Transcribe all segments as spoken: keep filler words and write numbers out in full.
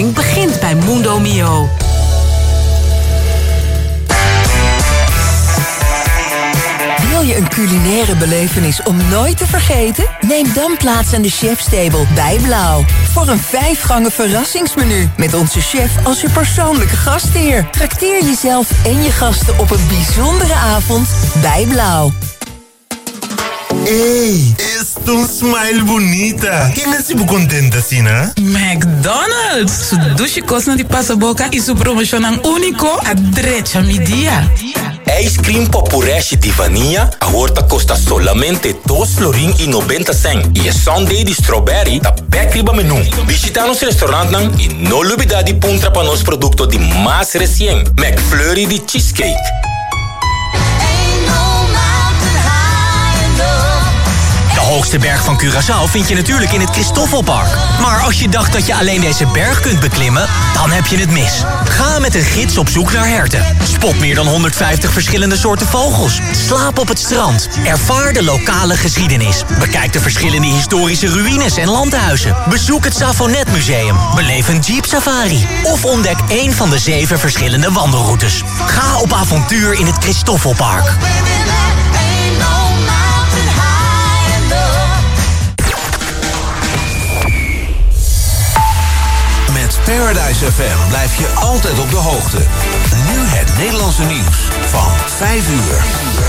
beleving begint bij Mundo Mio. Wil je een culinaire belevenis om nooit te vergeten? Neem dan plaats aan de chefstable bij Blauw. Voor een vijfgangen verrassingsmenu. Met onze chef als je persoonlijke gastheer. Trakteer jezelf en je gasten op een bijzondere avond bij Blauw. Ei, es tu smile bonita. Quem é tipo contente assim, né? McDonald's. Su dushi cosna di passaboca e su promocionan único a drecha mi dia. Ice cream popureste de vanilla, a horta costa solamente dois florin e noventa cent. E a sundae de strawberry, da backriba menu. Visita nos restaurant nang e no lubida di puntra pa nos producto di mais recien. McFlurry de cheesecake. De hoogste berg van Curaçao vind je natuurlijk in het Christoffelpark. Maar als je dacht dat je alleen deze berg kunt beklimmen, dan heb je het mis. Ga met een gids op zoek naar herten. Spot meer dan honderdvijftig verschillende soorten vogels. Slaap op het strand. Ervaar de lokale geschiedenis. Bekijk de verschillende historische ruïnes en landhuizen. Bezoek het Safonet Museum. Beleef een jeep safari. Of ontdek één van de zeven verschillende wandelroutes. Ga op avontuur in het Christoffelpark. Paradise F M blijf je altijd op de hoogte. Nu het Nederlandse nieuws van vijf uur.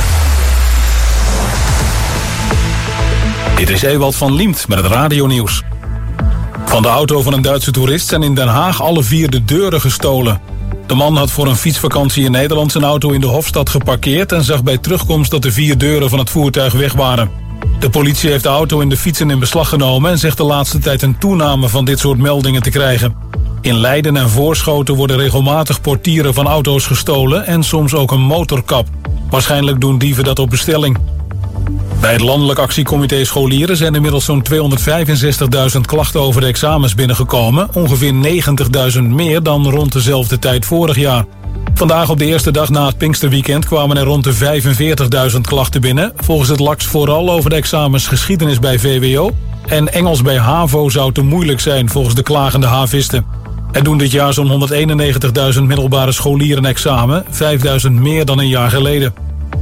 Dit is Ewald van Liemt met het radionieuws. Van de auto van een Duitse toerist zijn in Den Haag alle vier de deuren gestolen. De man had voor een fietsvakantie in Nederland zijn auto in de Hofstad geparkeerd en zag bij terugkomst dat de vier deuren van het voertuig weg waren. De politie heeft de auto en de fietsen in beslag genomen en zegt de laatste tijd een toename van dit soort meldingen te krijgen. In Leiden en Voorschoten worden regelmatig portieren van auto's gestolen en soms ook een motorkap. Waarschijnlijk doen dieven dat op bestelling. Bij het Landelijk Actiecomité Scholieren zijn inmiddels zo'n tweehonderdvijfenzestigduizend klachten over de examens binnengekomen. Ongeveer negentigduizend meer dan rond dezelfde tijd vorig jaar. Vandaag op de eerste dag na het Pinksterweekend kwamen er rond de vijfenveertigduizend klachten binnen. Volgens het L A X vooral over de examens geschiedenis bij V W O. En Engels bij HAVO zou te moeilijk zijn volgens de klagende havisten. Er doen dit jaar zo'n honderdeenennegentigduizend middelbare scholieren examen, vijfduizend meer dan een jaar geleden.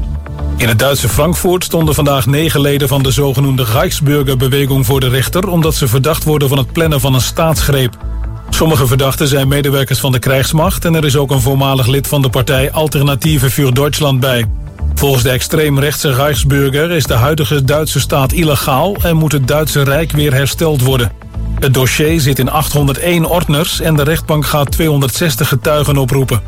In het Duitse Frankfurt stonden vandaag negen leden van de zogenoemde Reichsbürgerbeweging voor de rechter, omdat ze verdacht worden van het plannen van een staatsgreep. Sommige verdachten zijn medewerkers van de krijgsmacht en er is ook een voormalig lid van de partij Alternatieve für Deutschland bij. Volgens de extreemrechtse Reichsbürger is de huidige Duitse staat illegaal en moet het Duitse Rijk weer hersteld worden. Het dossier zit in achthonderdéén ordners en de rechtbank gaat tweehonderdzestig getuigen oproepen.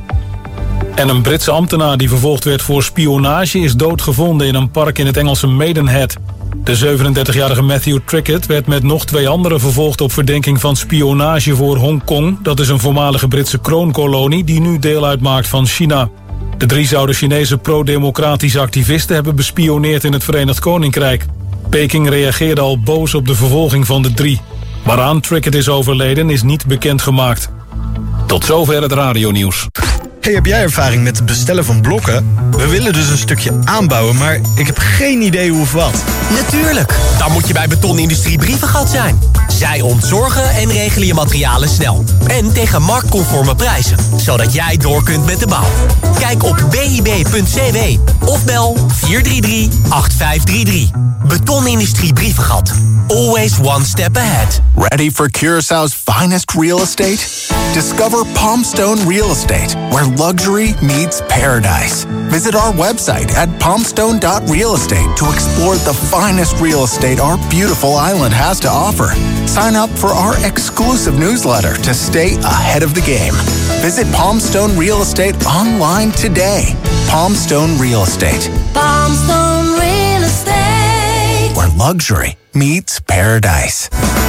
En een Britse ambtenaar die vervolgd werd voor spionage is doodgevonden in een park in het Engelse Maidenhead. De zevenendertigjarige Matthew Trickett werd met nog twee anderen vervolgd op verdenking van spionage voor Hongkong. Dat is een voormalige Britse kroonkolonie die nu deel uitmaakt van China. De drie zouden Chinese pro-democratische activisten hebben bespioneerd in het Verenigd Koninkrijk. Peking reageerde al boos op de vervolging van de drie. Waaraan Trickett is overleden is niet bekendgemaakt. Tot zover het radionieuws. Hey, heb jij ervaring met het bestellen van blokken? We willen dus een stukje aanbouwen, maar ik heb geen idee hoe of wat. Natuurlijk, dan moet je bij Betonindustrie Brievengat zijn. Zij ontzorgen en regelen je materialen snel. En tegen marktconforme prijzen, zodat jij door kunt met de bouw. Kijk op b i b punt c w of bel vier drie drie, acht vijf drie drie. Betonindustrie Brievengat. Always one step ahead. Ready for Curaçao's finest real estate? Discover Palmstone Real Estate, where luxury meets paradise. Visit our website at palmstone dot real estate to explore the finest real estate our beautiful island has to offer. Sign up for our exclusive newsletter to stay ahead of the game. Visit Palmstone Real Estate online today. Palmstone Real Estate. Palmstone Real Estate. Where luxury meets paradise.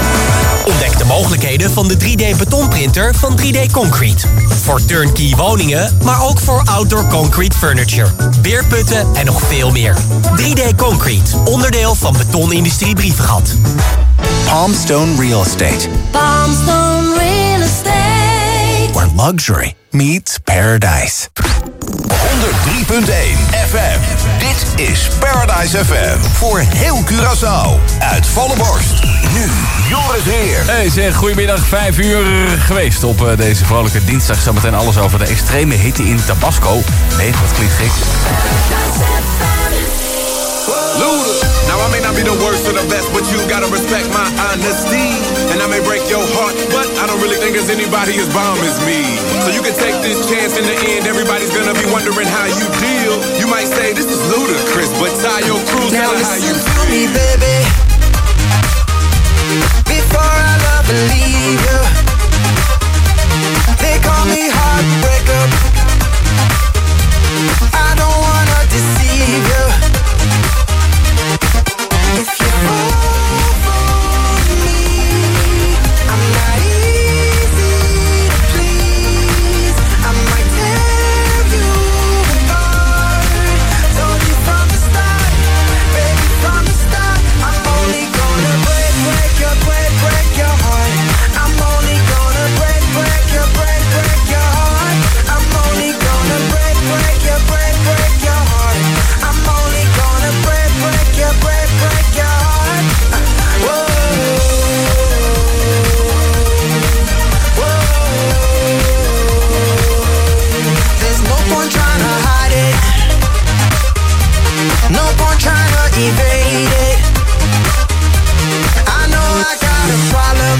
Ontdek de mogelijkheden van de drie D betonprinter van drie D Concrete. Voor turnkey woningen, maar ook voor outdoor concrete furniture, beerputten en nog veel meer. drie D Concrete, onderdeel van Betonindustrie Brievengat. Palmstone Real Estate. Palmstone Real Estate. Where luxury meets paradise. honderd drie punt één F M. Dit is Paradise F M. Voor heel Curaçao. Uit volle borst. Nu Joris Heer. Hey zeg, goedemiddag. Vijf uur geweest op uh, deze vrolijke dinsdag. Zometeen alles over de extreme hitte in Tabasco. Nee, dat klinkt gek. Luda. Now I may not be the worst or the best, but you gotta respect my honesty. And I may break your heart, but I don't really think there's anybody as bomb as me. So you can take this chance in the end. Everybody's gonna be wondering how you deal. You might say this is ludicrous, but tie your cruise. Tell her how you feel. Me, baby. Before I love and leave you, they call me heartbreaker. I don't wanna deceive you. If you fall for me, I'm not easy to please. I might tear you apart. Told you from the start, baby, from the start. I'm only gonna break, break your, break, break your heart. I'm only gonna break, break your, break, break your heart. I'm only gonna break, break your, break, break your heart. I'm only gonna break, break your, break, break your heart. Whoa, whoa. There's no point trying to hide it. No point trying to evade it. I know I got a problem.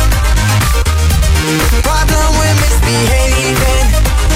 Problem with misbehaving.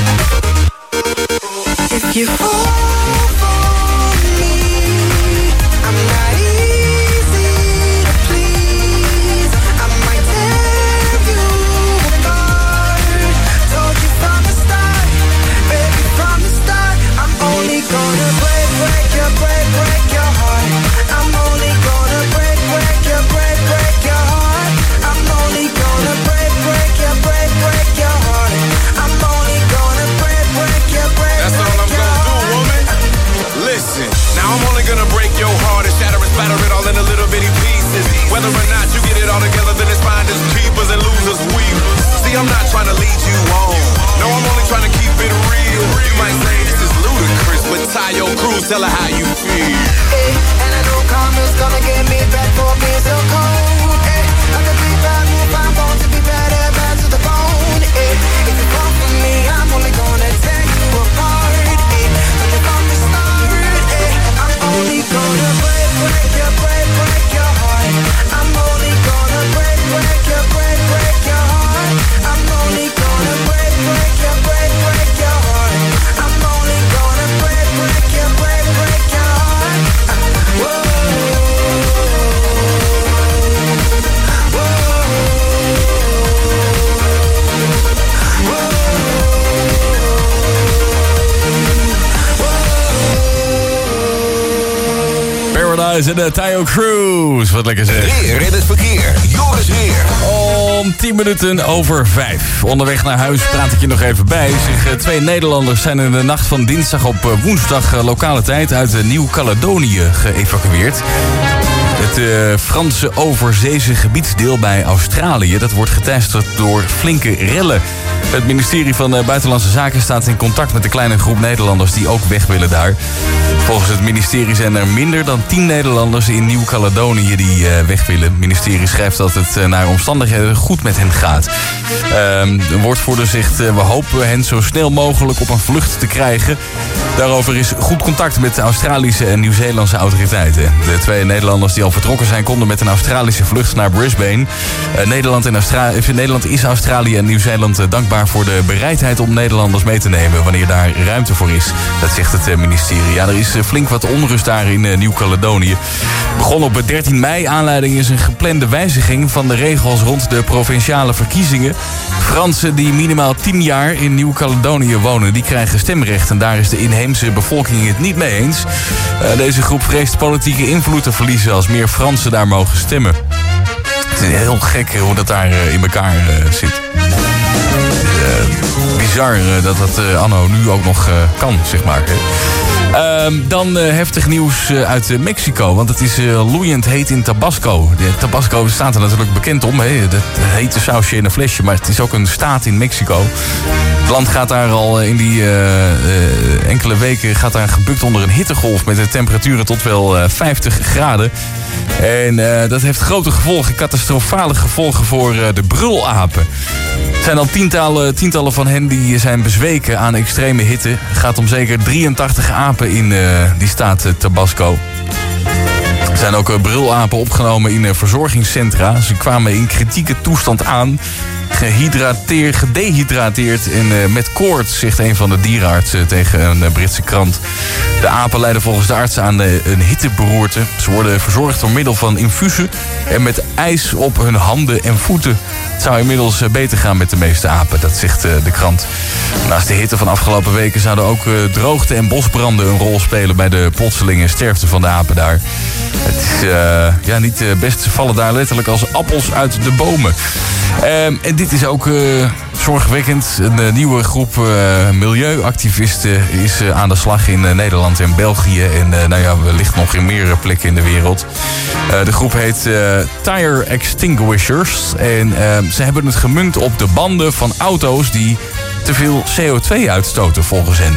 If you fall for me, I'm not easy to please. I might tear you apart. Told you from the start, baby, from the start. I'm only gonna break, break your, break, break your heart. I'm only gonna break, break your, break, break your heart. I'm only gonna break, break your, break, break your heart. I'm only gonna break, break your, break, That's all I'm gonna do, woman. Listen, now I'm only gonna break your heart and shatter and spatter it all into little bitty pieces. Whether or not you get it all together, then it's fine as keepers and losers weepers. See, I'm not trying to lead you on. No, I'm only trying to keep it real. You might say this is ludicrous, but tie your cruise, tell her how you feel. Hey, and I know karma's gonna get me back for being so cold. Hey, I could be bad, move, I'm born to be bad, and bad to the bone. Hey, if you fall for me, I'm only gonna tear you apart. Hey, from the from the start, hey, I'm only gonna break, break your, break, break your heart. I'm only gonna break, break your, break, break your heart. I'm only gonna break, break your, break, break your heart. I'm only gonna break, break your, break, break your heart. Whoa. Paradise en de Tayo Cruise. Wat lekker zeg. Weer in het verkeer. Joris Heer. Om tien minuten over vijf. Onderweg naar huis praat ik je nog even bij. Zich, twee Nederlanders zijn in de nacht van dinsdag op woensdag lokale tijd uit Nieuw-Caledonië geëvacueerd. Het uh, Franse overzeese gebiedsdeel bij Australië, dat wordt geteisterd door flinke rellen. Het ministerie van uh, Buitenlandse Zaken staat in contact met de kleine groep Nederlanders die ook weg willen daar. Volgens het ministerie zijn er minder dan tien Nederlanders in Nieuw-Caledonië die uh, weg willen. Het ministerie schrijft dat het uh, naar omstandigheden goed met hen gaat. Uh, de woordvoerder zegt, uh, we hopen hen zo snel mogelijk op een vlucht te krijgen. Daarover is goed contact met de Australische en Nieuw-Zeelandse autoriteiten. De twee Nederlanders die al vertrokken zijn konden met een Australische vlucht naar Brisbane. Uh, Nederland, en Austra- Nederland is Australië en Nieuw-Zeeland uh, dankbaar voor de bereidheid om Nederlanders mee te nemen wanneer daar ruimte voor is. Dat zegt het uh, ministerie. Ja, er is uh, flink wat onrust daar in uh, Nieuw-Caledonië. Begon op dertien mei. Aanleiding is een geplande wijziging van de regels rond de provinciale verkiezingen. Fransen die minimaal tien jaar in Nieuw-Caledonië wonen, die krijgen stemrecht. En daar is de inheemse bevolking het niet mee eens. Uh, deze groep vreest politieke invloed te verliezen als meer Fransen daar mogen stemmen. Het is heel gek hoe dat daar uh, in elkaar uh, zit. Uh, bizar. bizar uh, dat dat uh, anno nu ook nog uh, kan, zeg maar. Uh, dan uh, heftig nieuws uh, uit uh, Mexico, want het is uh, loeiend heet in Tabasco. De Tabasco staat er natuurlijk bekend om, hè? Dat hete sausje in een flesje, maar het is ook een staat in Mexico. Het land gaat daar al in die uh, uh, enkele weken gaat daar gebukt onder een hittegolf met de temperaturen tot wel uh, vijftig graden. En uh, dat heeft grote gevolgen, catastrofale gevolgen voor uh, de brulapen. Er zijn al tientallen, tientallen van hen die zijn bezweken aan extreme hitte. Het gaat om zeker drieëntachtig apen in uh, die staat uh, Tabasco. Er zijn ook uh, brulapen opgenomen in uh, verzorgingscentra. Ze kwamen in kritieke toestand aan. Gehydrateerd, gedehydrateerd en uh, met koorts, zegt een van de dierenartsen tegen een uh, Britse krant. De apen lijden volgens de artsen aan uh, een hitteberoerte. Ze worden verzorgd door middel van infusen en met ijs op hun handen en voeten. Het zou inmiddels uh, beter gaan met de meeste apen, dat zegt uh, de krant. Naast de hitte van afgelopen weken zouden ook uh, droogte en bosbranden een rol spelen bij de plotselinge sterfte van de apen daar. Het is uh, ja, niet uh, best, ze vallen daar letterlijk als appels uit de bomen. Um, en dit is ook uh, zorgwekkend. Een uh, nieuwe groep uh, milieuactivisten is uh, aan de slag in uh, Nederland en België. En uh, nou ja, wellicht nog in meer plekken in de wereld. Uh, de groep heet uh, Tire Extinguishers. En uh, ze hebben het gemunt op de banden van auto's die te veel C O twee uitstoten volgens hen.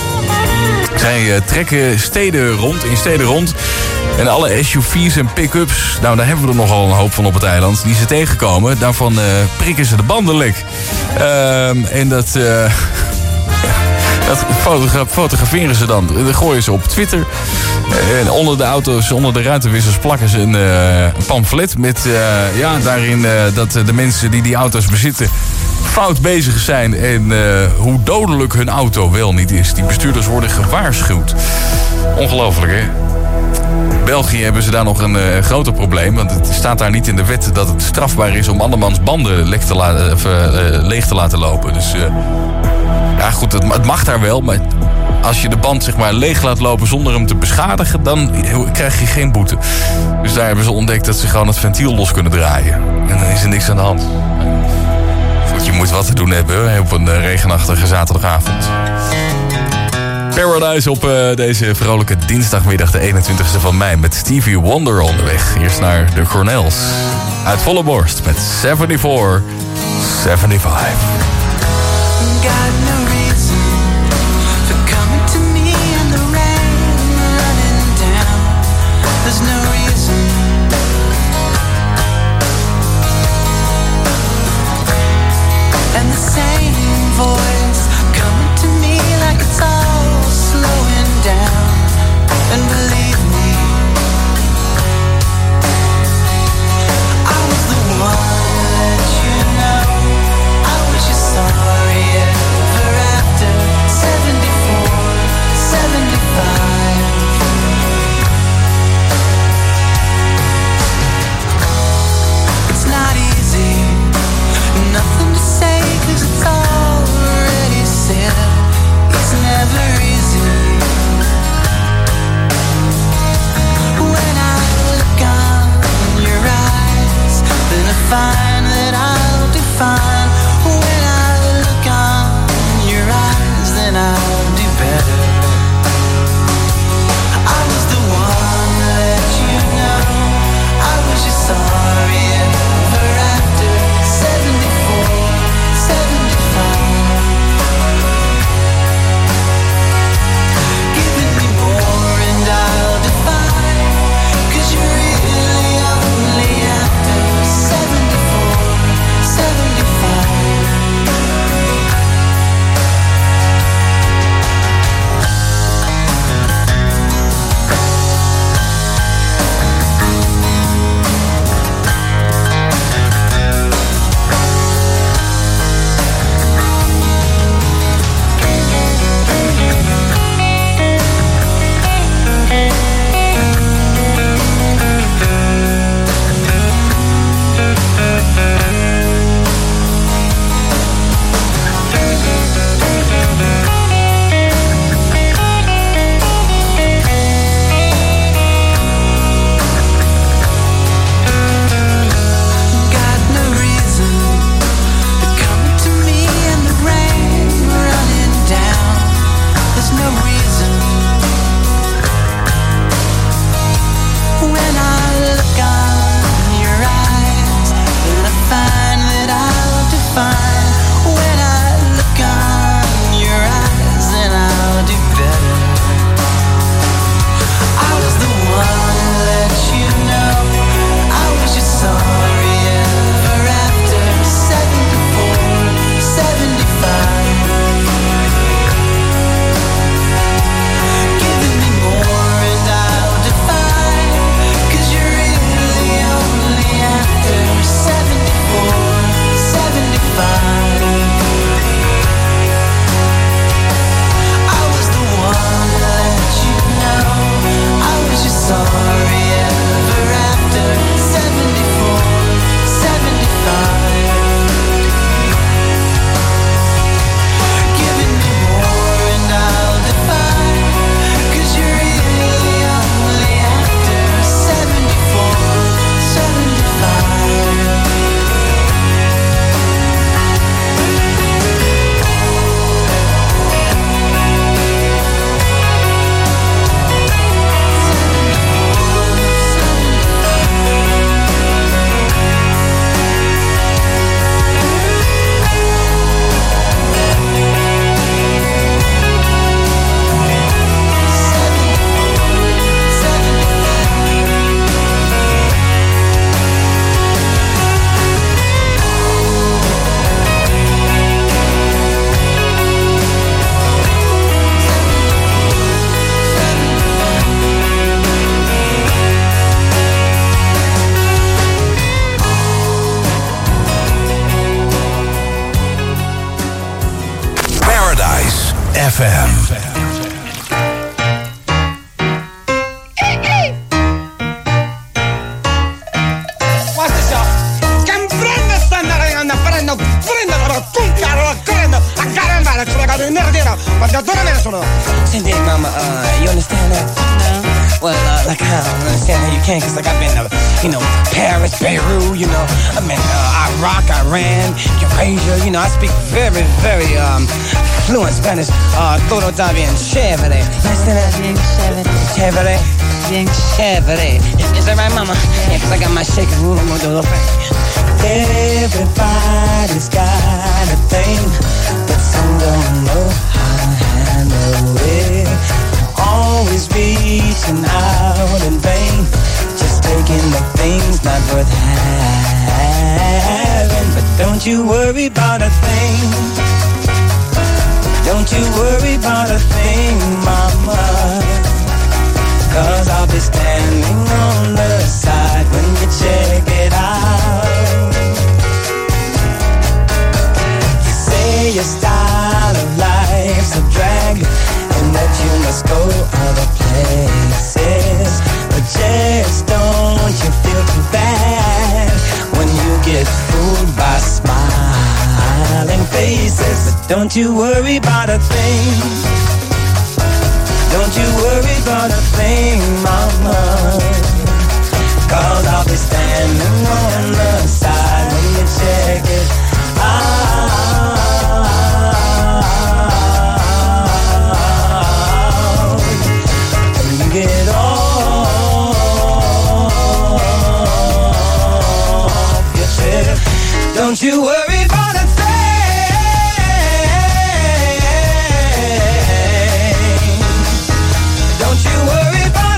Zij uh, trekken steden rond, in steden rond. En alle S U V's en pick-ups, nou daar hebben we er nogal een hoop van op het eiland, die ze tegenkomen. Daarvan uh, prikken ze de banden lek. Uh, en dat, uh, dat fotogra- fotograferen ze dan. Dat gooien ze op Twitter. En onder de auto's, onder de ruitenwissers plakken ze een, uh, een pamflet met uh, ja, daarin uh, dat de mensen die die auto's bezitten fout bezig zijn en uh, hoe dodelijk hun auto wel niet is. Die bestuurders worden gewaarschuwd. Ongelooflijk, hè? België hebben ze daar nog een uh, groter probleem. Want het staat daar niet in de wet dat het strafbaar is om andermans banden le- te la- uh, uh, leeg te laten lopen. Dus uh, ja goed, het, het mag daar wel. Maar als je de band zeg maar leeg laat lopen zonder hem te beschadigen, dan krijg je geen boete. Dus daar hebben ze ontdekt dat ze gewoon het ventiel los kunnen draaien. En dan is er niks aan de hand. Goed, je moet wat te doen hebben hè, op een uh, regenachtige zaterdagavond. Paradise op uh, deze vrolijke dinsdagmiddag, de eenentwintigste van mei, met Stevie Wonder onderweg. Eerst naar de Cornels. Uit volle borst met zevenenzeventig zevenenzeventig. And believe me, I was the one that you know. I wish you sorry ever after. Seventy-four, seventy-five. F M. Watch this, y'all. Can prende stanno prendo, prendo la cucca, prendo, a caramba, la sulla casa nera, ma da dove ne sono? Senti, mama, uh, you understand that? No. Well, uh, like, I don't understand how you can, cause like I've been, uh, you know, Paris, Beirut, you know, I've been, uh, Iraq, Iran, Eurasia, you know, I speak very, very, um, fluent Spanish. Uh, todo está bien chévere. You understand that? Bien chévere. Bien chévere. Is, is that right, mama? Yeah, cause I got my shaker room, I'm gonna do a little thing. Everybody's got a thing, but some don't know how to handle it. Always reaching out in vain, just taking the things not worth having. But don't you worry about a thing. Don't you worry about a thing, mama. Cause I'll be standing on the side when you check it out. You say your style of life's a drag and that you must go other places, but just don't you feel too bad when you get fooled by smiling faces. But don't you worry about a thing. Don't you worry about a thing, mama. Cause I'll be standing on the side when you check it out. When you get off your trip, don't you worry about a thing. Don't you worry about a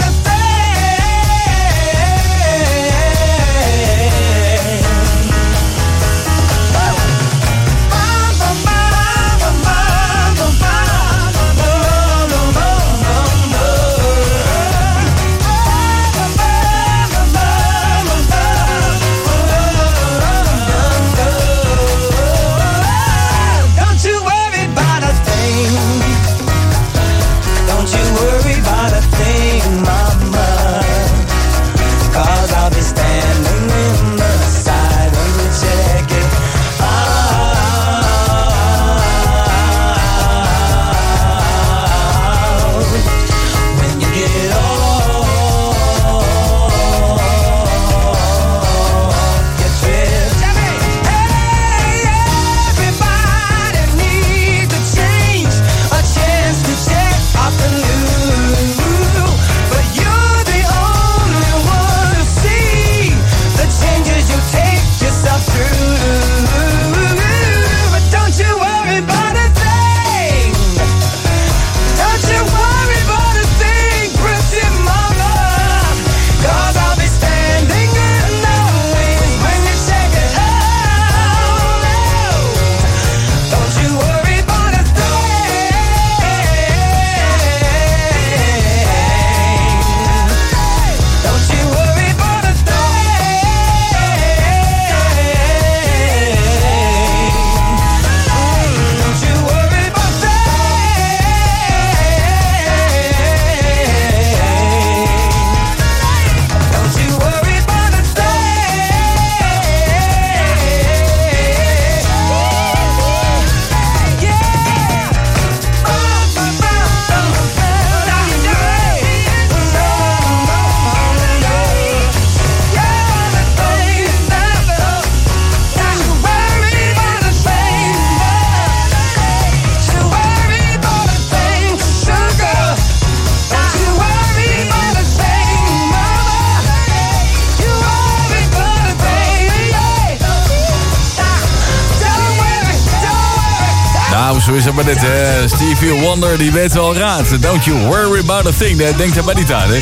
Zo is het maar dit, hè. Stevie Wonder, die weet wel raad. Don't you worry about a thing. Denk er maar niet aan, hè.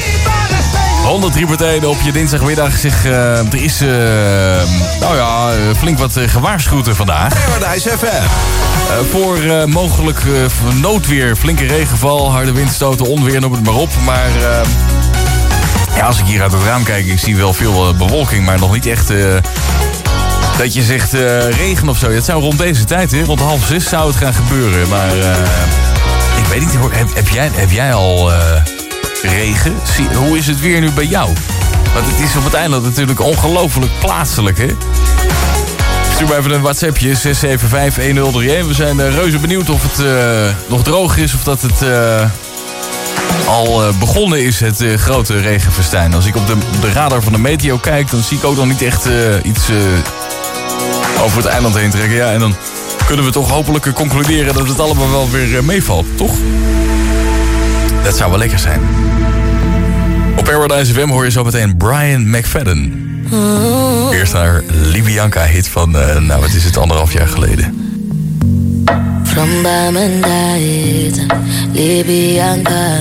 honderd partijden op je dinsdagmiddag. Zeg, uh, er is, uh, nou ja, flink wat uh, gewaarschuwd vandaag. Paradise F M. Uh, voor uh, mogelijk uh, noodweer, flinke regenval, harde windstoten, onweer, noem het maar op. Maar uh, ja, als ik hier uit het raam kijk, ik zie wel veel uh, bewolking, maar nog niet echt... Uh, dat je zegt uh, regen of zo. Het zou rond deze tijd, hè, rond half zes zou het gaan gebeuren. Maar uh, Ik weet niet, hoor, heb, heb, jij, heb jij al uh, regen? Zie, hoe is het weer nu bij jou? Want het is op het eiland natuurlijk ongelooflijk plaatselijk, hè? Stuur maar even een WhatsAppje, zes zeven vijf een nul drie een. We zijn uh, reuze benieuwd of het uh, nog droog is of dat het uh, al uh, begonnen is, het uh, grote regenfestijn. Als ik op de, de radar van de meteo kijk, dan zie ik ook nog niet echt uh, iets uh, over het eiland heen trekken. Ja, en dan kunnen we toch hopelijk concluderen dat het allemaal wel weer uh, meevalt, toch? Dat zou wel lekker zijn. Op Paradise F M hoor je zo meteen Brian McFadden. Eerst naar Libianca-hit van, uh, nou wat is het, anderhalf jaar geleden. From Bamendait, Libianca.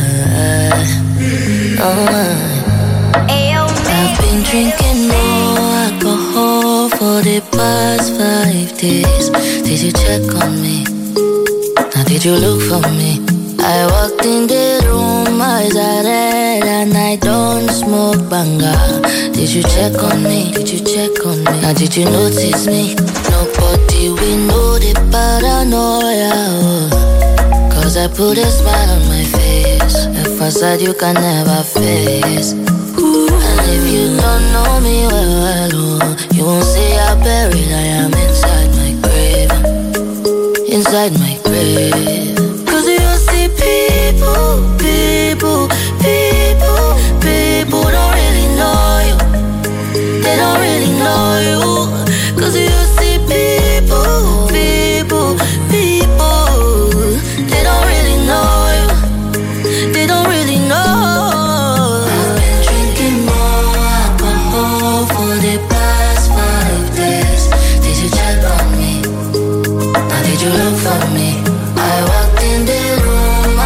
Oh, I've been drinking more alcohol for the past five days. Did you check on me? Now did you look for me? I walked in the room, eyes are red, and I don't smoke banga. Did you check on me? Did you check on me? Now did you notice me? Nobody we know the paranoia. Oh. Cause I put a smile on my face, a facade you can never face. Ooh. And if you don't know me well, well, oh, you won't see how buried I am inside my grave. Inside my grave. People, people, people, people don't really know you. They don't really know you. Cause you see people, people, people, they don't really know you. They don't really know. I've been drinking more alcohol for the past five days. Did you check on me? Now did you look for me? I walked in the room.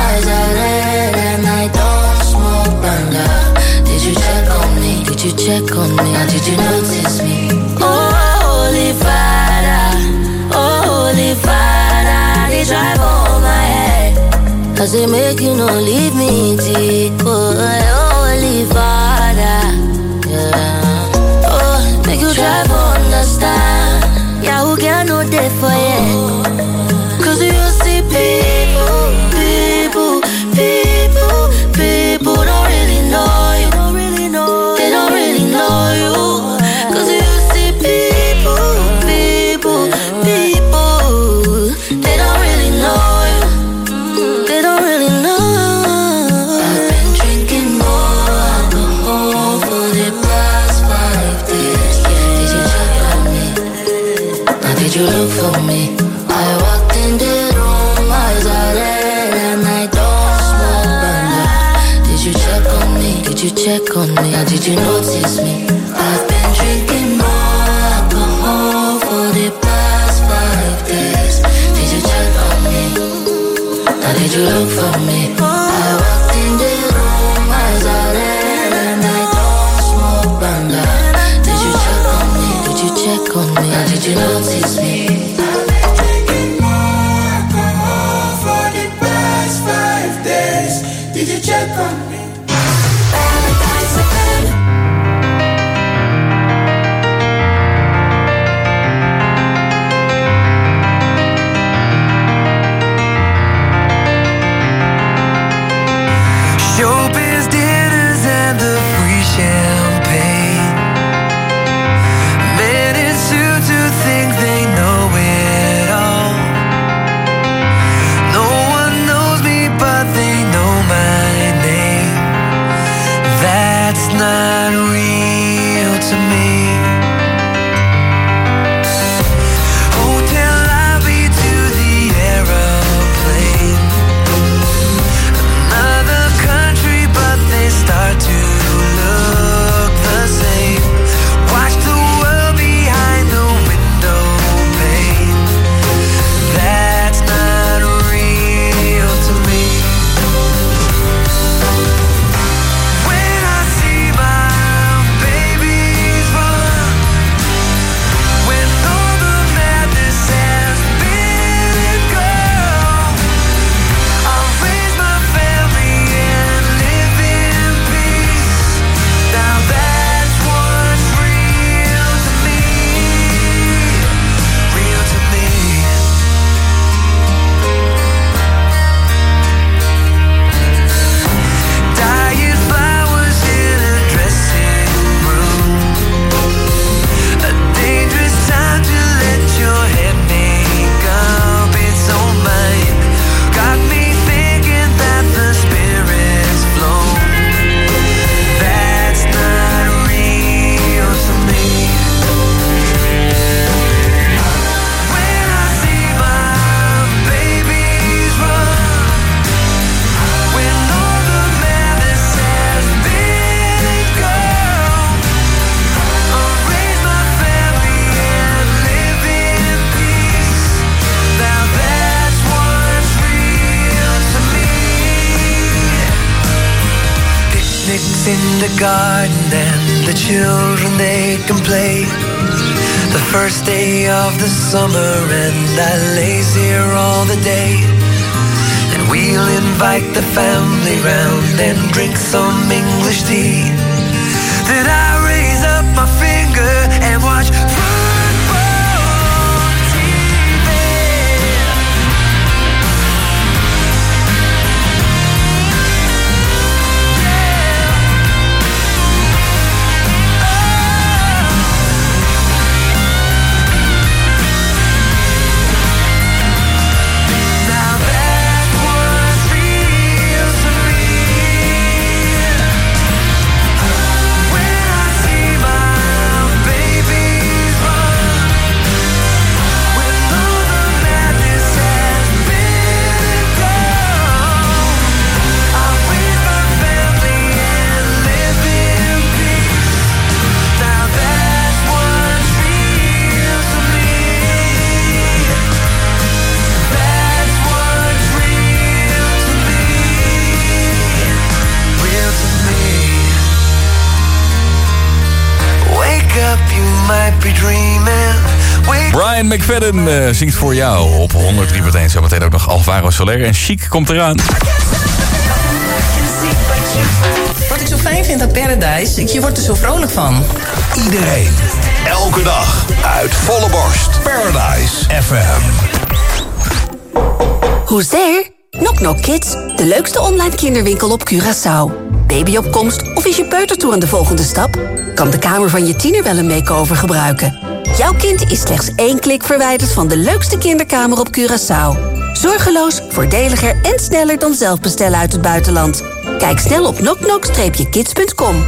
Did you check on me? Now did you notice me? Oh, Holy Father, oh, Holy Father, they drive on my head. Cause they make you no leave me deep. Oh, Holy Father, yeah. Oh, make you drive understand. Yeah, who can no day for you? Cause you see people, people, people, people don't really know you. They don't really know you. Cause you see people, people, people, they don't really know you. They don't really know. I've been drinking more alcohol for the past five days. Did you check on me? Now did you look for me? I walked in the room, eyes are red, and I don't smoke banga. Did you check on me? Did you check on me? Now did you notice me? I've been drinking more alcohol for the past five days. Did you check on me? Now did you look for me? I walked in the room, eyes are red, and I don't smoke banga. Did you check on me? Did you check on me? Now did you notice me? I've been drinking more alcohol for the past five days. Did you check on me? Showbiz dinners and the free champagne. Men in suits who think they know it all. No one knows me, but they know my name. in the garden and the children they can play. The first day of the summer and I lays here all the day. And we'll invite the family round and drink some English tea. Then I raise up my finger and watch Brian McFadden uh, zingt voor jou op honderd drie punt één. Zometeen ook nog Alvaro Soler en Chic komt eraan. Wat ik zo fijn vind aan Paradise, je wordt er zo vrolijk van. Iedereen, elke dag, uit volle borst. Paradise F M. Who's there? Knock Knock Kids, de leukste online kinderwinkel op Curaçao. Babyopkomst of is je peutertoe aan de volgende stap? Kan de kamer van je tiener wel een makeover gebruiken? Jouw kind is slechts één klik verwijderd van de leukste kinderkamer op Curaçao. Zorgeloos, voordeliger en sneller dan zelf bestellen uit het buitenland. Kijk snel op knock knock kids punt com.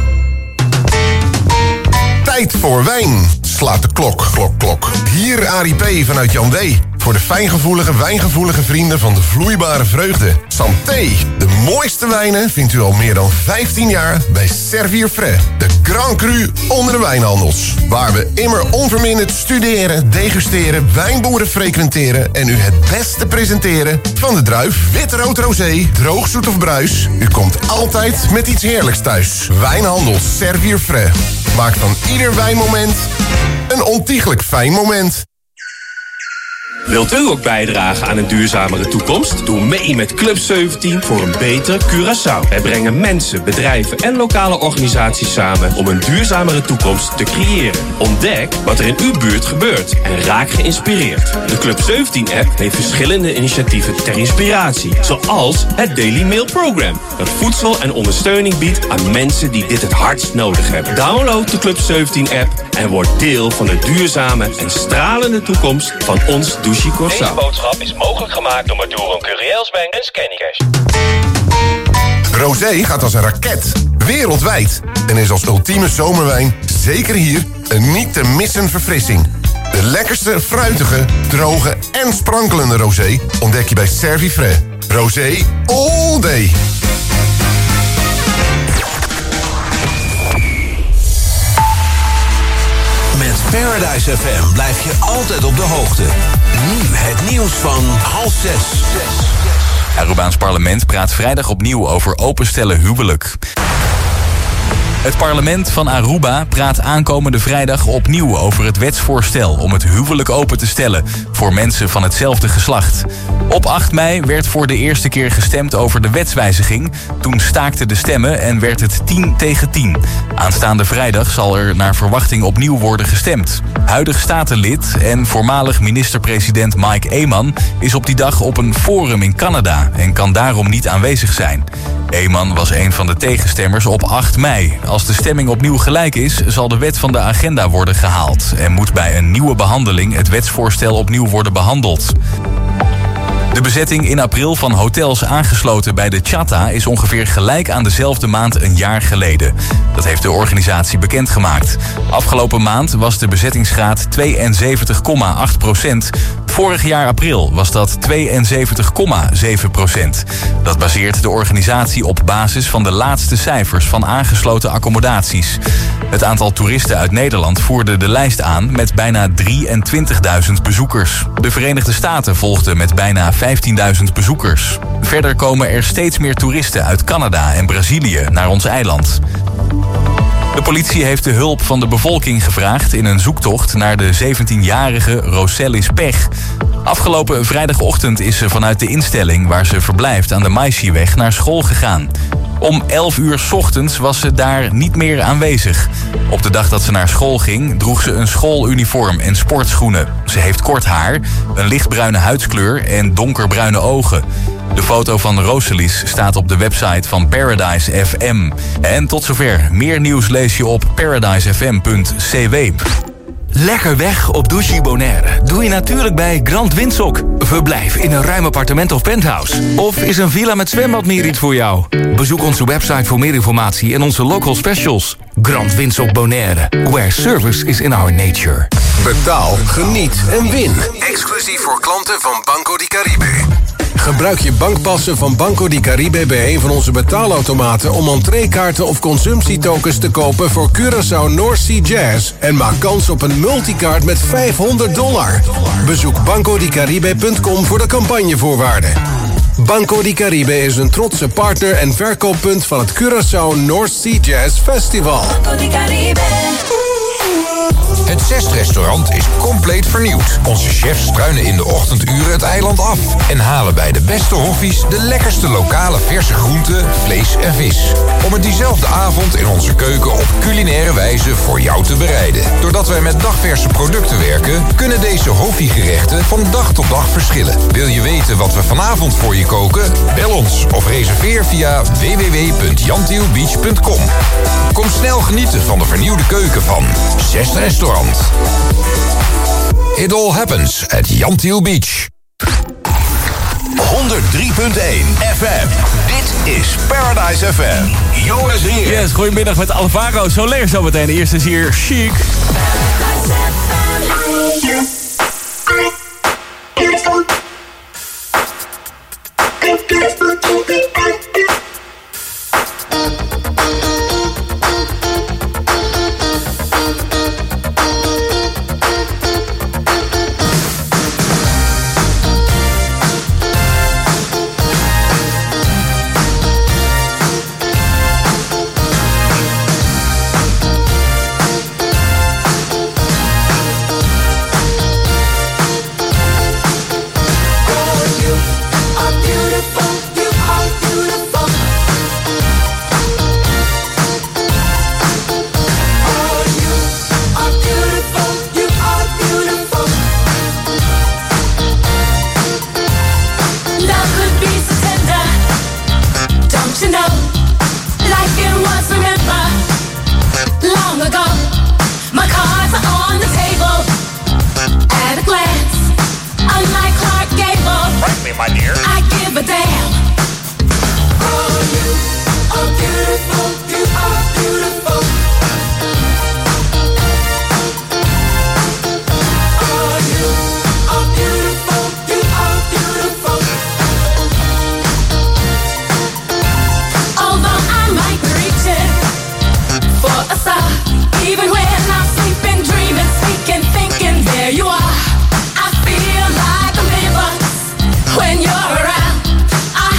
Tijd voor wijn. Slaat de klok, klok, klok. Hier Arie P. vanuit Jan D. Voor de fijngevoelige, wijngevoelige vrienden van de vloeibare vreugde. Santé. De mooiste wijnen vindt u al meer dan vijftien jaar bij Servier Frais. De Grand Cru onder de wijnhandels. Waar we immer onverminderd studeren, degusteren, wijnboeren frequenteren en u het beste presenteren van de druif. Wit, rood, rosé, droog, zoet of bruis. U komt altijd met iets heerlijks thuis. Wijnhandels Servier Frais. Maak van ieder wijnmoment een ontiegelijk fijn moment. Wilt u ook bijdragen aan een duurzamere toekomst? Doe mee met Club zeventien voor een betere Curaçao. Wij brengen mensen, bedrijven en lokale organisaties samen om een duurzamere toekomst te creëren. Ontdek wat er in uw buurt gebeurt en raak geïnspireerd. De Club zeventien app heeft verschillende initiatieven ter inspiratie. Zoals het Daily Mail Program, dat voedsel en ondersteuning biedt aan mensen die dit het hardst nodig hebben. Download de Club zeventien app en word deel van de duurzame en stralende toekomst van ons Douche Curaçao. Deze boodschap is mogelijk gemaakt door Maduro Curielsbank en Scannycash. Rosé gaat als een raket, wereldwijd. En is als ultieme zomerwijn zeker hier een niet te missen verfrissing. De lekkerste, fruitige, droge en sprankelende rosé ontdek je bij Servier Frais. Rosé all day. Met Paradise F M blijf je altijd op de hoogte. Nu het nieuws van half zes. Arubaans parlement praat vrijdag opnieuw over openstellen huwelijk. Het parlement van Aruba praat aankomende vrijdag opnieuw over het wetsvoorstel om het huwelijk open te stellen voor mensen van hetzelfde geslacht. Op acht mei werd voor de eerste keer gestemd over de wetswijziging. Toen staakten de stemmen en werd het tien tegen tien. Aanstaande vrijdag zal er naar verwachting opnieuw worden gestemd. Huidig statenlid en voormalig minister-president Mike Eman is op die dag op een forum in Canada en kan daarom niet aanwezig zijn. Eman was een van de tegenstemmers op acht mei. Als de stemming opnieuw gelijk is, zal de wet van de agenda worden gehaald en moet bij een nieuwe behandeling het wetsvoorstel opnieuw worden behandeld. De bezetting in april van hotels aangesloten bij de Chata is ongeveer gelijk aan dezelfde maand een jaar geleden. Dat heeft de organisatie bekendgemaakt. Afgelopen maand was de bezettingsgraad tweeënzeventig komma acht procent. Vorig jaar april was dat tweeënzeventig komma zeven procent. Dat baseert de organisatie op basis van de laatste cijfers van aangesloten accommodaties. Het aantal toeristen uit Nederland voerde de lijst aan met bijna drieëntwintigduizend bezoekers. De Verenigde Staten volgden met bijna vijftienduizend bezoekers. Verder komen er steeds meer toeristen uit Canada en Brazilië naar ons eiland. De politie heeft de hulp van de bevolking gevraagd in een zoektocht naar de zeventienjarige Rosellis Pech. Afgelopen vrijdagochtend is ze vanuit de instelling waar ze verblijft aan de Maishieweg naar school gegaan. Om elf uur 's ochtends was ze daar niet meer aanwezig. Op de dag dat ze naar school ging, droeg ze een schooluniform en sportschoenen. Ze heeft kort haar, een lichtbruine huidskleur en donkerbruine ogen. De foto van Rosellis staat op de website van Paradise F M. En tot zover. Meer nieuws lees je op paradise f m punt c w. Lekker weg op Douchy Bonaire doe je natuurlijk bij Grand Windsock. Verblijf in een ruim appartement of penthouse. Of is een villa met zwembad meer iets voor jou? Bezoek onze website voor meer informatie en onze local specials. Grand Windsock Bonaire, where service is in our nature. Betaal, geniet en win. Exclusief voor klanten van Banco di Caribe. Gebruik je bankpassen van Banco di Caribe bij een van onze betaalautomaten om entreekaarten of consumptietokens te kopen voor Curaçao North Sea Jazz en maak kans op een multicard met vijfhonderd dollar. Bezoek banco di caribe punt com voor de campagnevoorwaarden. Banco di Caribe is een trotse partner en verkooppunt van het Curaçao North Sea Jazz Festival. Banco di Caribe. Het Zest-restaurant is compleet vernieuwd. Onze chefs struinen in de ochtenduren het eiland af en halen bij de beste hoffies de lekkerste lokale verse groenten, vlees en vis. Om het diezelfde avond in onze keuken op culinaire wijze voor jou te bereiden. Doordat wij met dagverse producten werken, kunnen deze hoffiegerechten van dag tot dag verschillen. Wil je weten wat we vanavond voor je koken? Bel ons of reserveer via w w w punt jantielbeach punt com. Kom snel genieten van de vernieuwde keuken van Zest Restaurant. It all happens at Jantiel Beach. honderd drie punt één F M. Dit is Paradise F M. Joris hier. Yes, goedemiddag met Alvaro Soler zometeen. Eerst is hier Chic. When you're around, I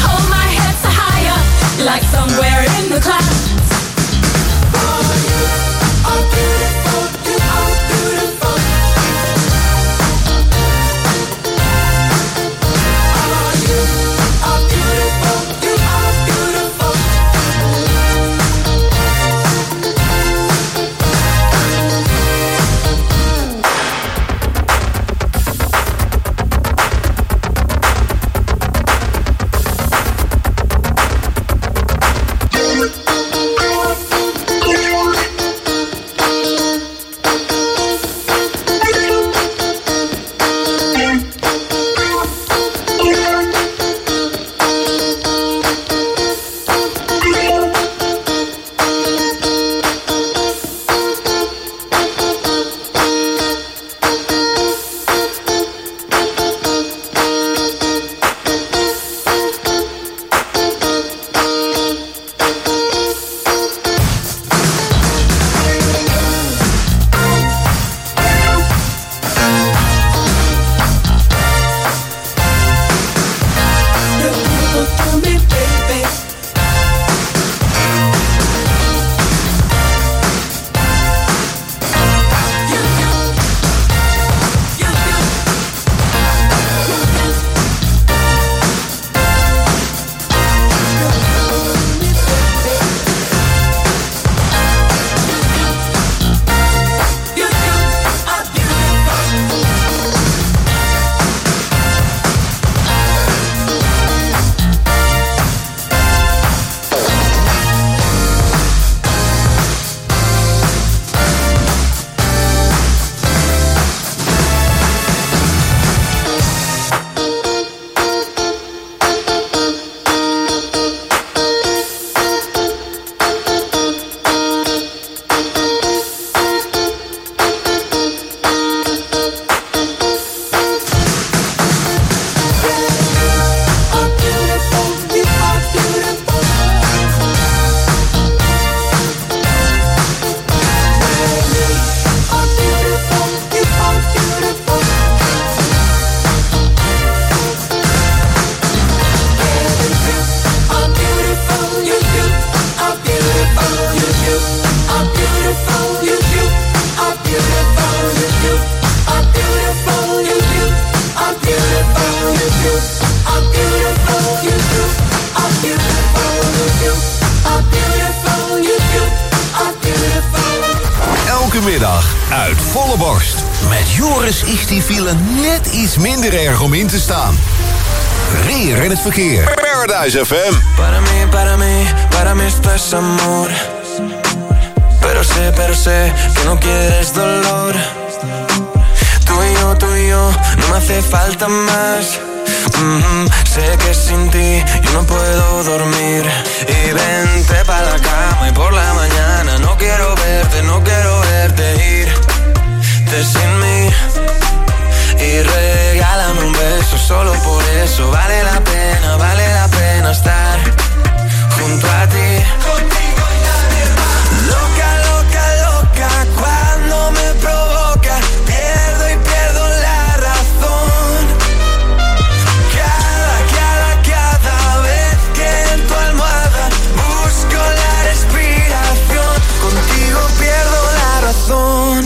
uit volle borst. Met Joris is die file net iets minder erg om in te staan. Weer in het verkeer. Paradise F M. Para mí, para mí, para mí esto es amor. Pero sé, pero sé que no quieres dolor. Tú y yo, tú y yo, no me hace falta más. Mm-hmm. Sé que sin ti yo no puedo dormir. Y vente pa' la cama y por la mañana no quiero verte, no quiero verte irte sin mí. Y regálame un beso, solo por eso vale la pena, vale la pena estar junto a ti. Contigo y nadie más. Loca, loca, loca, cuando me provoca, pierdo y pierdo la razón. Cada, cada, cada vez que en tu almohada busco la respiración, contigo pierdo la razón.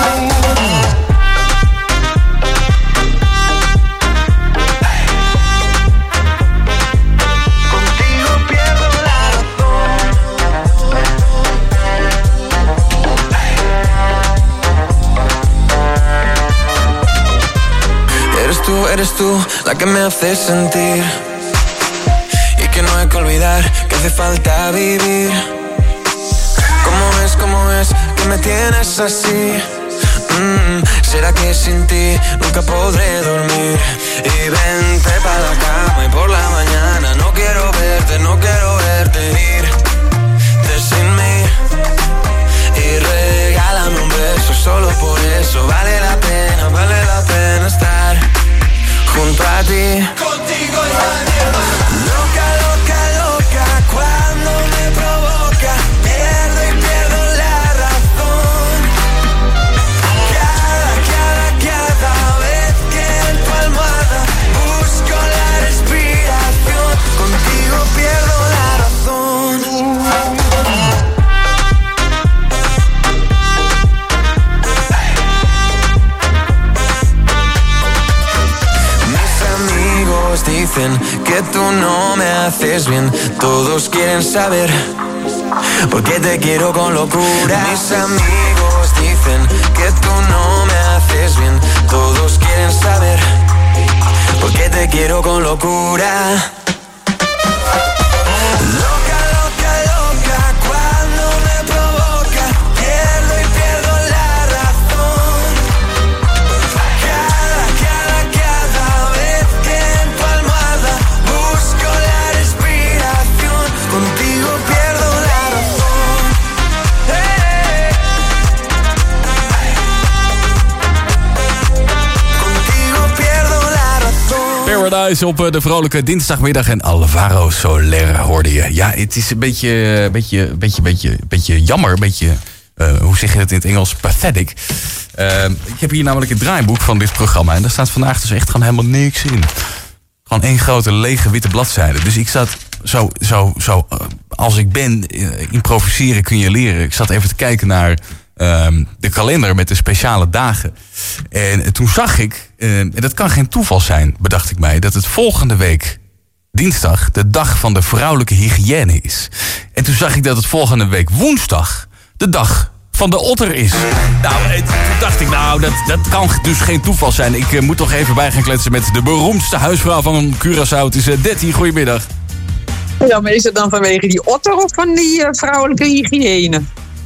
Eres tú la que me hace sentir y que no hay que olvidar que hace falta vivir. ¿Cómo es, cómo es que me tienes así? Mm, ¿será que sin ti nunca podré dormir? Y vente pa' la cama y por la mañana no quiero verte, no quiero verte irte sin mí. Y regálame un beso, solo por eso vale la pena, vale la pena estar junto a ti. Contigo y nadie más. Loca, loca, loca, cuando me provoca, pierdo y pierdo la razón. Cada, cada, cada vez que en tu almohada busco la respiración, contigo pierdo la razón. Dicen que tú no me haces bien. Todos quieren saber por qué te quiero con locura. Mis amigos dicen que tú no me haces bien. Todos quieren saber por qué te quiero con locura. Paradise op de vrolijke dinsdagmiddag en Alvaro Soler hoorde je. Ja, het is een beetje, beetje, beetje, beetje, beetje jammer, een beetje, uh, hoe zeg je het in het Engels, pathetic. Uh, ik heb hier namelijk het draaiboek van dit programma en daar staat vandaag dus echt gewoon helemaal niks in. Gewoon één grote lege witte bladzijde. Dus ik zat zo, zo, zo uh, als ik ben, uh, improviseren kun je leren. Ik zat even te kijken naar Um, de kalender met de speciale dagen. En toen zag ik, uh, en dat kan geen toeval zijn, bedacht ik mij, dat het volgende week dinsdag de dag van de vrouwelijke hygiëne is. En toen zag ik dat het volgende week woensdag de dag van de otter is. Nou, en toen dacht ik, nou, dat, dat kan dus geen toeval zijn. Ik uh, moet toch even bij gaan kletsen met de beroemdste huisvrouw van Curaçao. Het is uh, Detty, goedemiddag. Ja, maar is het dan vanwege die otter of van die uh, vrouwelijke hygiëne?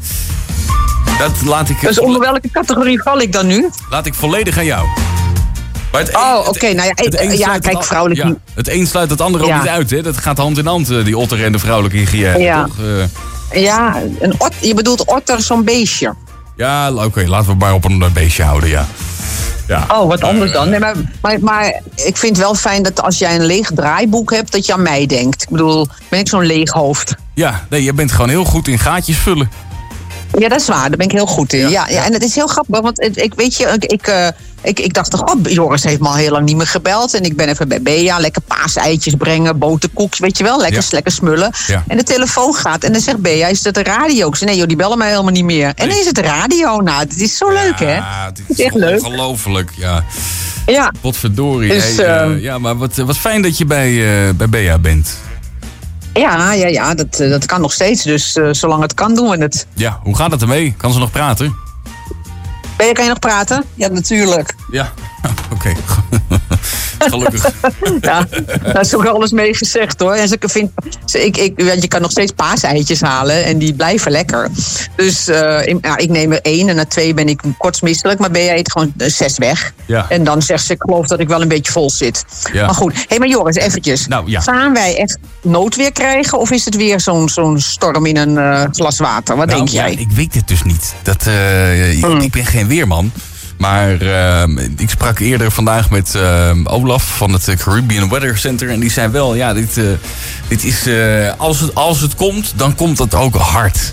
Dat laat ik... Dus onder welke categorie val ik dan nu? Laat ik volledig aan jou. Maar het oh, oké. Okay, nou ja, het, het ja kijk, vrouwelijke... Ja, het een sluit het ander ook ja. niet uit, hè? Dat gaat hand in hand, die otter en de vrouwelijke hygiëne. Ja, toch? Uh... ja een ot, je bedoelt otter, zo'n beestje. Ja, oké, okay, laten we maar op een beestje houden, ja. ja. Oh, wat anders uh, dan. Nee, maar, maar, maar ik vind het wel fijn dat als jij een leeg draaiboek hebt, dat je aan mij denkt. Ik bedoel, ben ik zo'n leeg hoofd? Ja, nee, je bent gewoon heel goed in gaatjes vullen. Ja, dat is waar. Daar ben ik heel goed in. Ja, ja, ja. En het is heel grappig, want ik weet je, ik, ik, uh, ik, ik dacht toch, oh, Joris heeft me al heel lang niet meer gebeld. En ik ben even bij Bea, lekker paaseitjes brengen, boterkoekjes, weet je wel, lekker, ja. lekker smullen. Ja. En de telefoon gaat en dan zegt Bea, is dat de radio? Ik zei, nee joh, die bellen mij helemaal niet meer. En dan is het radio. Nou, het is zo ja, leuk, hè? Het is, is echt leuk. Ongelooflijk, ja. Ja. Potverdorie. Dus, hey, uh, uh, ja, maar wat, wat fijn dat je bij, uh, bij Bea bent. Ja, ja, ja dat, dat kan nog steeds. Dus uh, zolang het kan, doen we het. Ja, hoe gaat het ermee? Kan ze nog praten? Ben je, kan je nog praten? Ja, natuurlijk. Ja, oké. Okay. Gelukkig. Ja, daar is ook alles mee gezegd hoor. En ze vind, ze, ik, ik, je kan nog steeds paaseitjes halen en die blijven lekker. Dus uh, ik, nou, ik neem er één en na twee ben ik kortsmisselijk. Maar ben jij eet gewoon uh, zes weg. Ja. En dan zegt ze, ik geloof dat ik wel een beetje vol zit. Ja. Maar goed, hé, hey, maar Joris, eventjes. Nou, ja. Gaan wij echt noodweer krijgen of is het weer zo'n zo'n storm in een uh, glas water? Wat nou, denk jij? Ja, ik weet het dus niet. Dat, uh, ik, hmm. ik ben geen weerman. Maar uh, ik sprak eerder vandaag met uh, Olaf van het Caribbean Weather Center. En die zei wel, ja, dit, uh, dit is, uh, als, het, als het komt, dan komt het ook hard.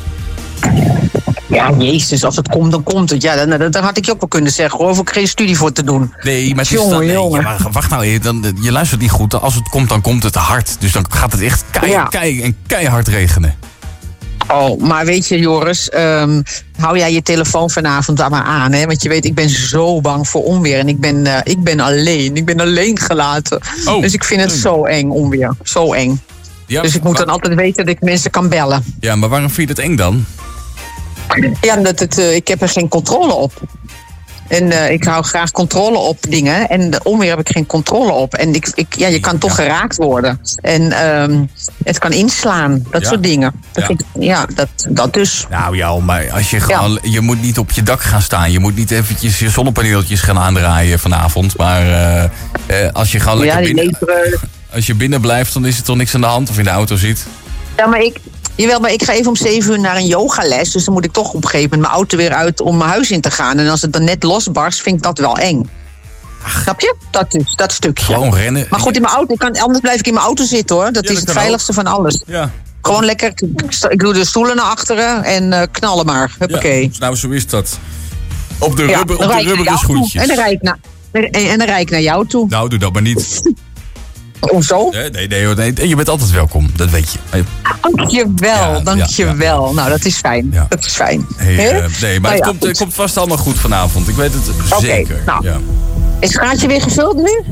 Ja, jezus, als het komt, dan komt het. Ja, dan, dan had ik je ook wel kunnen zeggen, hoor, hoef ik geen studie voor te doen. Nee, maar het is jongen, dan, nee, jongen. Ja, maar wacht nou even, dan, je luistert niet goed. Als het komt, dan komt het hard. Dus dan gaat het echt kei, Ja. kei, en keihard regenen. Oh, maar weet je, Joris, um, hou jij je telefoon vanavond daar maar aan, hè? Want je weet, ik ben zo bang voor onweer. En ik ben, uh, ik ben alleen. Ik ben alleen gelaten. Oh. Dus ik vind het zo eng, onweer. Zo eng. Ja, dus ik moet maar- dan altijd weten dat ik mensen kan bellen. Ja, maar waarom vind je het eng dan? Ja, omdat het, uh, ik heb er geen controle op. En uh, ik hou graag controle op dingen. En de onweer heb ik geen controle op. En ik, ik, ja, je kan toch geraakt worden. En um, het kan inslaan. Dat Ja. soort dingen. Dat Ja. vind ik- ja, dat, dat dus. Nou ja, maar als je gewoon, je moet niet op je dak gaan staan. Je moet niet eventjes je zonnepaneeltjes gaan aandraaien vanavond. Maar uh, uh, als je gewoon lekker Ja, die binnen, leperen. als je binnen blijft, dan is er toch niks aan de hand. Of in de auto zit. Ja, maar ik, jawel, maar ik ga even om zeven uur naar een yogales. Dus dan moet ik toch op een gegeven moment mijn auto weer uit om mijn huis in te gaan. En als het dan net losbarst, vind ik dat wel eng. Snap je? Dat is dat stukje. Gewoon rennen. Maar goed, in mijn auto, ik kan, anders blijf ik in mijn auto zitten hoor. Dat Ja, is dat het kan veiligste van alles. Ja. Gewoon lekker, ik, ik doe de stoelen naar achteren en uh, knallen maar. Huppakee. Ja, nou, zo is dat. Op de, Ja, rubber, dan op rijd de ik naar rubberen jou toe. schoentjes. En dan rijd ik naar, en, en dan rijd ik naar jou toe. Nou, doe dat maar niet. Hoezo? Nee, nee, nee, nee, je bent altijd welkom, dat weet je. Dankjewel, Ja, dankjewel. Ja, nou, dat is fijn. Dat is fijn. Hey, Hè? uh, nee, maar Nou het, ja, komt, het goed. komt vast allemaal goed vanavond. Ik weet het Oké, zeker. nou. Ja. Is het gaatje weer gevuld nu?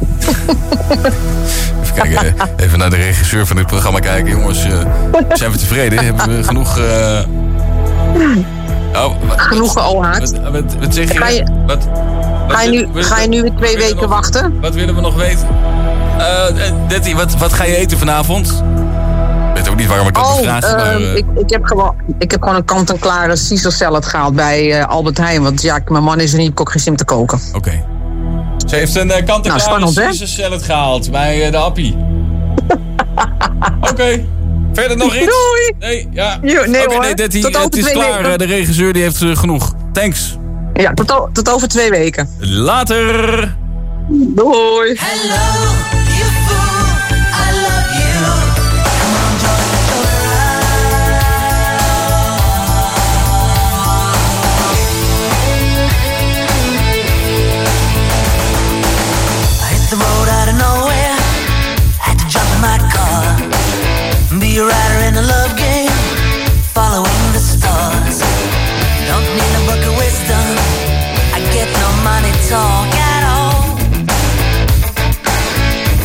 Even kijken, even naar de regisseur van dit programma kijken. Jongens, uh, zijn we tevreden? Hebben we genoeg... Uh... Oh, wat, Genoeg geohaard. Wat, wat, wat zeg je? Ga je- Wat, wat Ga je nu, wil- ga je nu weer twee willen we weken nog- wachten? Wat willen we nog weten? Uh, Detty, wat, wat ga je eten vanavond? Ik weet ook niet waarom ik dat Oh, moet vragen, maar... ehm, uh, ik, ik, heb gewoon, ik heb gewoon een kant-en-klare Caesar salad gehaald bij uh, Albert Heijn. Want ja, mijn man is er niet, ik heb ook geen zin om te koken. Oké. Okay. Ze heeft een uh, kant-en-klare Nou, spannend, hè? Caesar salad gehaald bij uh, de Appie. Oké. Okay. Verder nog iets? Doei! Nee, ja. Jo, nee, Oké, hoor. nee, Detty, Tot over het is twee klaar. weken. Uh, de regisseur die heeft uh, genoeg. Thanks. Ja, tot, o- tot over twee weken. Later. Doei. Hello, you fool, I love you. Come on, join the I hit the road out of nowhere, had to jump in my car, be a rider in a love game, following the stars. Don't need a book of wisdom, I get no money talk at all.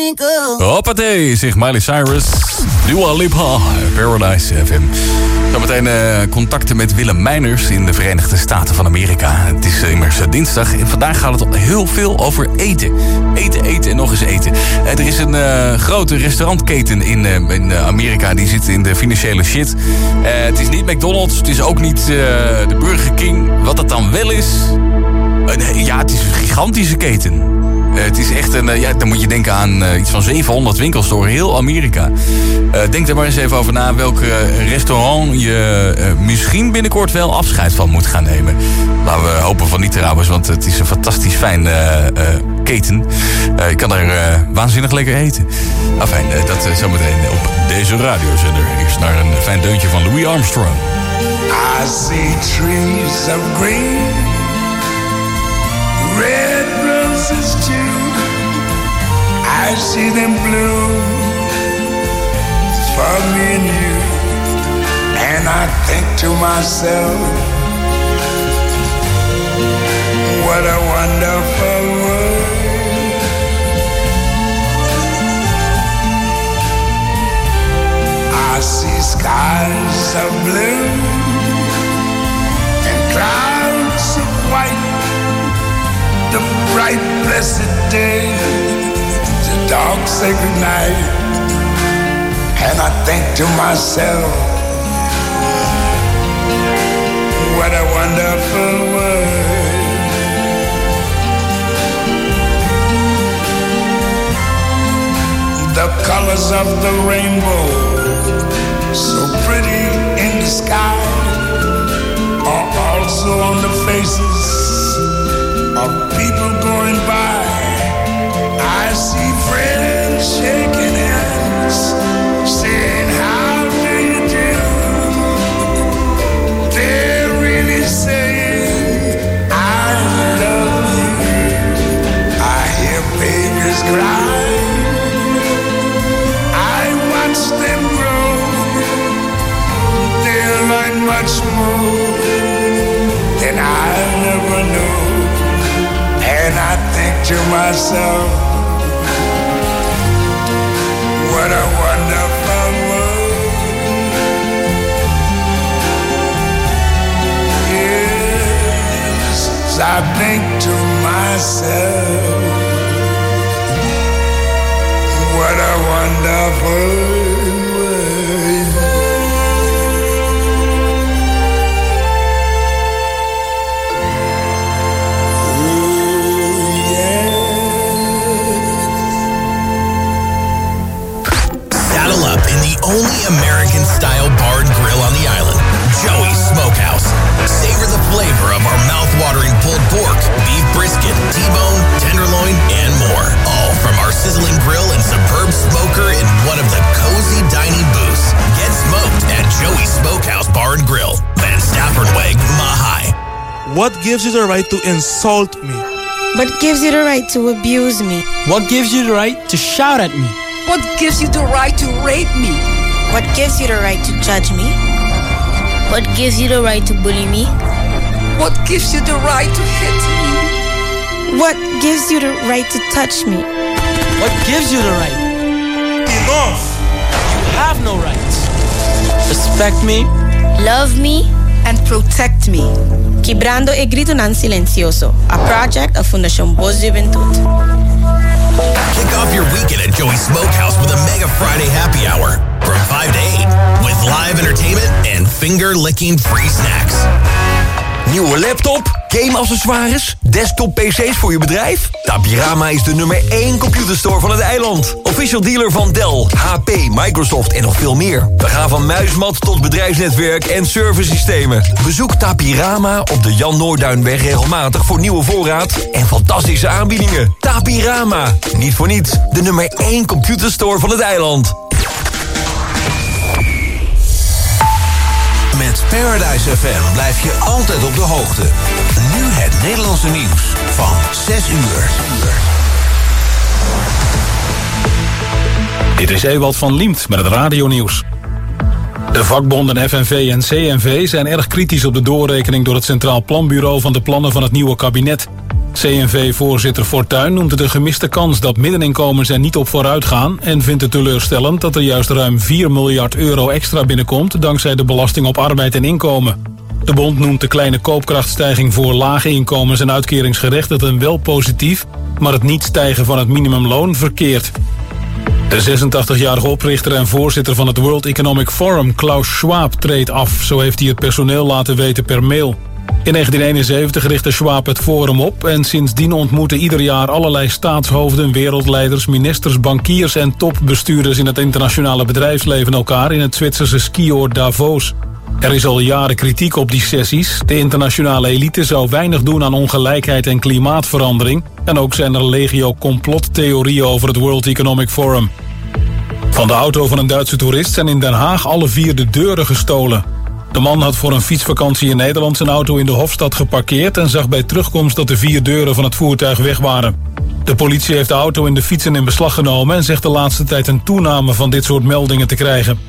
cynical. Hoppatee, zegt Miley Cyrus. Dua Lipa, Paradise F M. Zometeen uh, contacten met Willem Meiners in de Verenigde Staten van Amerika. Het is uh, immers uh, dinsdag en vandaag gaat het heel veel over eten. Eten, eten en nog eens eten. Uh, er is een uh, grote restaurantketen in, uh, in uh, Amerika, die zit in de financiële shit. Uh, het is niet McDonald's, het is ook niet uh, de Burger King. Wat het dan wel is... Uh, ja, het is een gigantische keten. Uh, het is echt een, uh, ja, dan moet je denken aan uh, iets van zevenhonderd winkels door heel Amerika. Uh, denk er maar eens even over na welk uh, restaurant je uh, misschien binnenkort wel afscheid van moet gaan nemen. Laten we hopen van niet trouwens, want het is een fantastisch fijn uh, uh, keten. Uh, je kan er uh, waanzinnig lekker eten. Enfin, uh, dat uh, zometeen op deze radiozender. Eerst naar een fijn deuntje van Louis Armstrong. I see trees of green, red roses too. I see them bloom for me and you. And I think to myself, what a wonderful world. I see skies of blue and clouds of white, the bright blessed day, the dark sacred night. And I think to myself, what a wonderful world. The colors of the rainbow, so pretty in the sky, are also on the faces of people going by. I see friends shaking hands, saying how do you do. They're really saying I love you. I hear babies cry, I watch them grow. They'll learn much more than I never knew. And I think to myself, what a wonderful world. Yes, I think to myself, what a wonderful world. Only American-style bar and grill on the island, Joey's Smokehouse. Savor the flavor of our mouth-watering pulled pork, beef brisket, T-bone, tenderloin, and more. All from our sizzling grill and superb smoker in one of the cozy dining booths. Get smoked at Joey's Smokehouse Bar and Grill, Van Staffordweg, Mahai. What gives you the right to insult me? What gives you the right to abuse me? What gives you the right to shout at me? What gives you the right to rape me? What gives you the right to judge me? What gives you the right to bully me? What gives you the right to hit me? What gives you the right to touch me? What gives you the right? Enough! You have no rights. Respect me. Love me. And protect me. Quebrando e grito nan silencioso. A project of Fundación Voz Juventud. Kick off your weekend at Joey's Smokehouse with a Mega Friday happy hour from five to eight with live entertainment and finger-licking free snacks. Nieuwe laptop, game-accessoires, desktop-P C's voor je bedrijf? Tapirama is de nummer één computerstore van het eiland. Official dealer van Dell, H P, Microsoft en nog veel meer. We gaan van muismat tot bedrijfsnetwerk en serversystemen. Bezoek Tapirama op de Jan Noorduinweg regelmatig voor nieuwe voorraad en fantastische aanbiedingen. Tapirama, niet voor niets, de nummer één computerstore van het eiland. Met Paradise F M blijf je altijd op de hoogte. Nu het Nederlandse nieuws van zes uur. Dit is Ewald van Liemt met het radionieuws. De vakbonden F N V en C N V zijn erg kritisch op de doorrekening door het Centraal Planbureau van de plannen van het nieuwe kabinet. C N V-voorzitter Fortuyn noemt het een gemiste kans dat middeninkomens er niet op vooruit gaan en vindt het teleurstellend dat er juist ruim vier miljard euro extra binnenkomt dankzij de belasting op arbeid en inkomen. De bond noemt de kleine koopkrachtstijging voor lage inkomens en uitkeringsgerechtigden wel positief, maar het niet stijgen van het minimumloon verkeerd. De zesentachtigjarige oprichter en voorzitter van het World Economic Forum, Klaus Schwab, treedt af. Zo heeft hij het personeel laten weten per mail. In negentien eenenzeventig richtte Schwab het forum op en sindsdien ontmoeten ieder jaar allerlei staatshoofden, wereldleiders, ministers, bankiers en topbestuurders in het internationale bedrijfsleven elkaar in het Zwitserse skioord Davos. Er is al jaren kritiek op die sessies. De internationale elite zou weinig doen aan ongelijkheid en klimaatverandering. En ook zijn er legio complottheorieën over het World Economic Forum. Van de auto van een Duitse toerist zijn in Den Haag alle vier de deuren gestolen. De man had voor een fietsvakantie in Nederland zijn auto in de Hofstad geparkeerd en zag bij terugkomst dat de vier deuren van het voertuig weg waren. De politie heeft de auto en de fietsen in beslag genomen en zegt de laatste tijd een toename van dit soort meldingen te krijgen.